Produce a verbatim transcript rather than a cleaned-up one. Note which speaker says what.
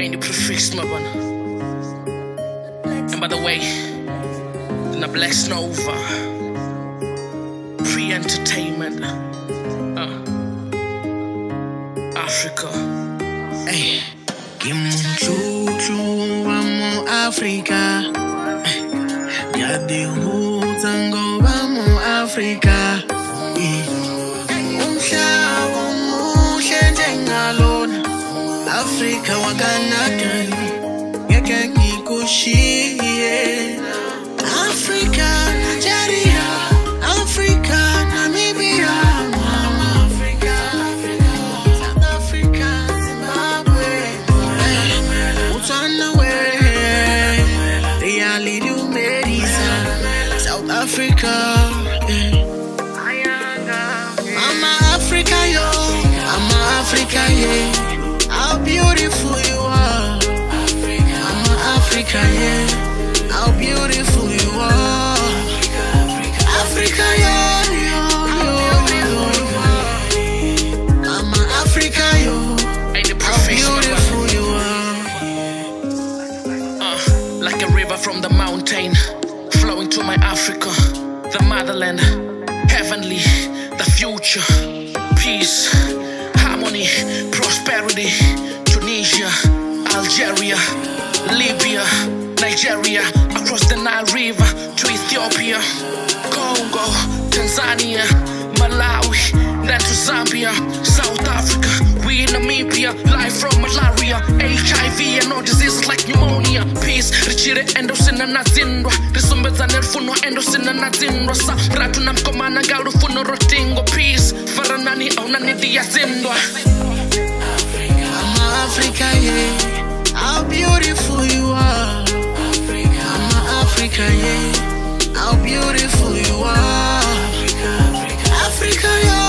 Speaker 1: Any prefix, my one. And by the way, na Bless Nova, pre-entertainment, uh, Africa.
Speaker 2: Hey, Kimunchuchu vamos Africa. Yadi Hutango vamos Africa. Umhlaba muhle njengalona Africa wakanakani ngeke ngikushiye. Africa, Nigeria, Africa, Namibia, Mama Africa, South Africa, Zimbabwe, Botswana, they are little Merisa, South Africa, Mama Africa, yo, Mama Africa, yeah, how beautiful you are, Mama Africa, yeah, how beautiful you are, Africa, yeah, yo, yo, yo, Mama Africa, yo, how beautiful you are.
Speaker 1: Uh, like a river from the mountain, flowing to my Africa, the motherland, heavenly, the future, peace, harmony, prosperity, Tunisia, Algeria, Libya, Nigeria, across the Nile River to Ethiopia, Congo, Tanzania, Malawi, then to Zambia, South Africa, we in Namibia, life from malaria, H I V and all diseases like pneumonia. Peace, richire endosina nazindwa, risumbeza nelfunwa endosina nazindwa, sa ratu na mkomana galu funo rotingo. Peace, faranani au nanidi ya zindwa.
Speaker 2: Mama Africa, yeah, how beautiful you are, Mama Africa, yeah, how beautiful you are, Africa, yeah.